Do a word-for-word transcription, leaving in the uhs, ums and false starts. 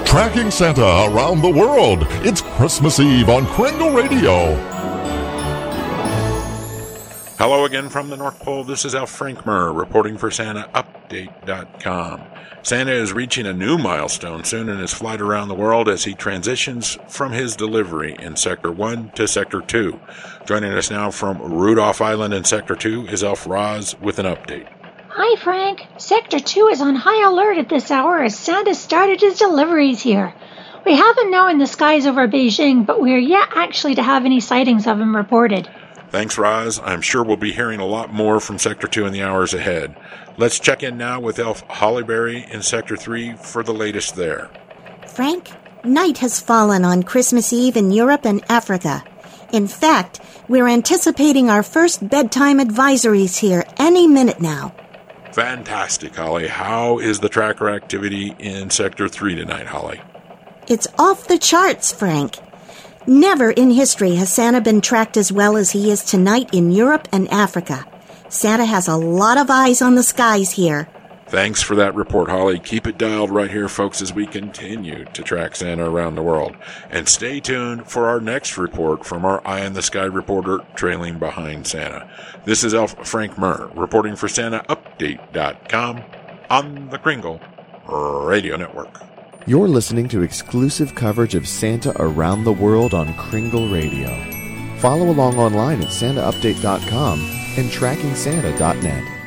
Tracking Santa around the world. It's Christmas Eve on Kringle Radio. Hello again from the North Pole. This is Alf Frankmer reporting for Santa Update dot com. Santa is reaching a new milestone soon in his flight around the world as he transitions from his delivery in Sector one to Sector two. Joining us now from Rudolph Island in Sector two is Elf Roz with an update. Hi, Frank. Sector two is on high alert at this hour as Santa started his deliveries here. We haven't known the skies over Beijing, but we are yet actually to have any sightings of him reported. Thanks, Roz. I'm sure we'll be hearing a lot more from Sector two in the hours ahead. Let's check in now with Elf Hollyberry in Sector three for the latest there. Frank, night has fallen on Christmas Eve in Europe and Africa. In fact, we're anticipating our first bedtime advisories here any minute now. Fantastic, Holly. How is the tracker activity in Sector three tonight, Holly? It's off the charts, Frank. Never in history has Santa been tracked as well as he is tonight in Europe and Africa. Santa has a lot of eyes on the skies here. Thanks for that report, Holly. Keep it dialed right here, folks, as we continue to track Santa around the world. And stay tuned for our next report from our Eye in the Sky reporter trailing behind Santa. This is Elf Frank Murr reporting for Santa Update dot com on the Kringle Radio Network. You're listening to exclusive coverage of Santa around the world on Kringle Radio. Follow along online at Santa Update dot com and Tracking Santa dot net.